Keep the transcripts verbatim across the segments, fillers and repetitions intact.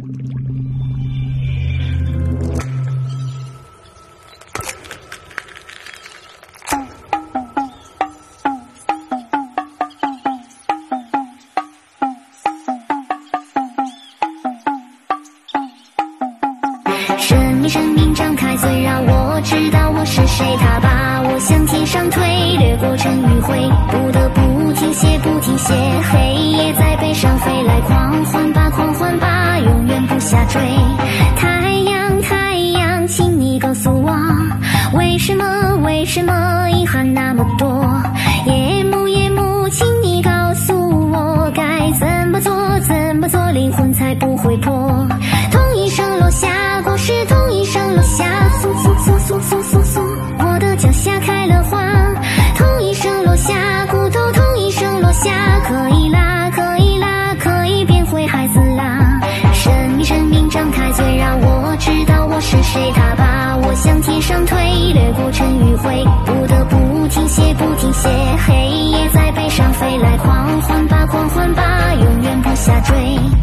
生命生命张开嘴，让我知道我是谁。他把我向天上推，掠过尘与灰，不得不停歇不停歇。黑夜在背上飞来，狂欢吧狂欢吧，永远不下坠。太阳太阳，请你告诉我，为什么为什么遗憾那么多？夜幕夜幕，请你告诉我，该怎么做怎么做，灵魂才不会破。同一声落下，果实同一声落下，簌簌簌簌簌簌簌，我的脚下开了花。同一声落下，骨头同一声落下，可以啦可以啦，可以变回孩子啦。生命生命张开嘴，让我知道我是谁。他把我向天上推，掠过尘与灰，不得不停歇不停歇。黑夜在背上飞来，狂欢吧狂欢吧，永远不下坠。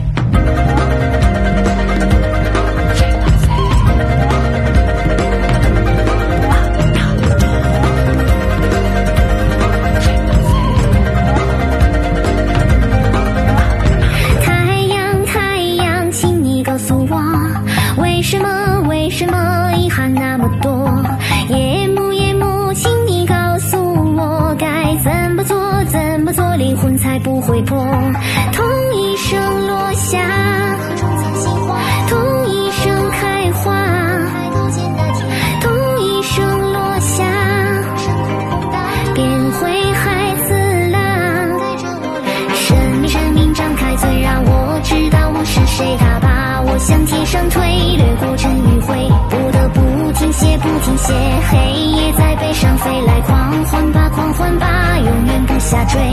为什么为什么遗憾那么多？夜幕夜幕，请你告诉我，该怎么做怎么做，灵魂才不会破。同一声落下，同一声开花，同一声落下，变回孩子啦。生命生命张开嘴，让我知道我是谁。他把我向天上推，掠过尘与灰，不得不停歇不停歇。黑夜在背上飞来，狂欢吧狂欢吧，永远不下坠。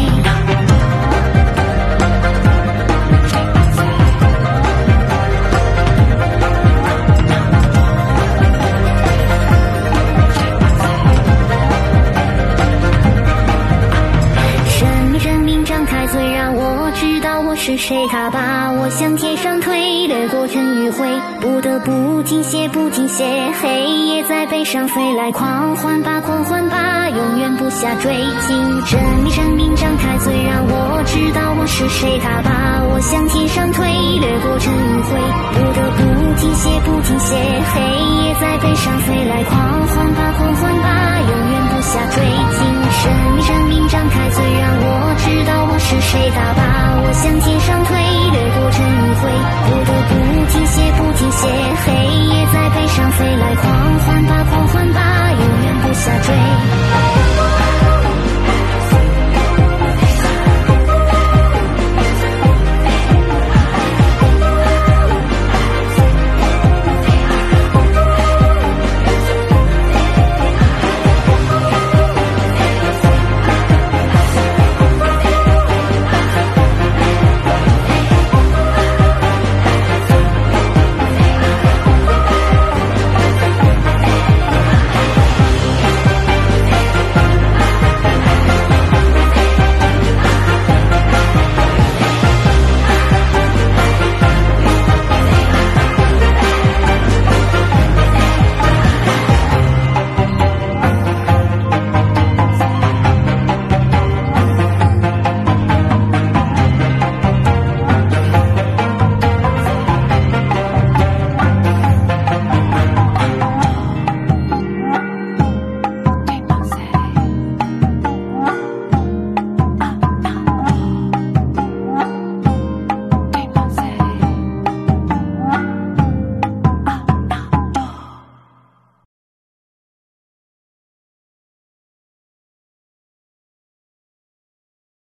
生命生命张开嘴，让我知道我是谁。他把我向天上推，掠过尘与灰，不得不停歇不停歇。黑夜在背上飞来，狂欢吧狂欢吧，永远不下坠。请生命生命张开嘴，让我知道我是谁。他把我向天上推，掠过尘与灰，不得不停歇不停歇。黑夜在背上飞来，狂欢吧狂欢吧，永远不下坠。请生命生命张开嘴，让我知道我是谁。他把我向天上推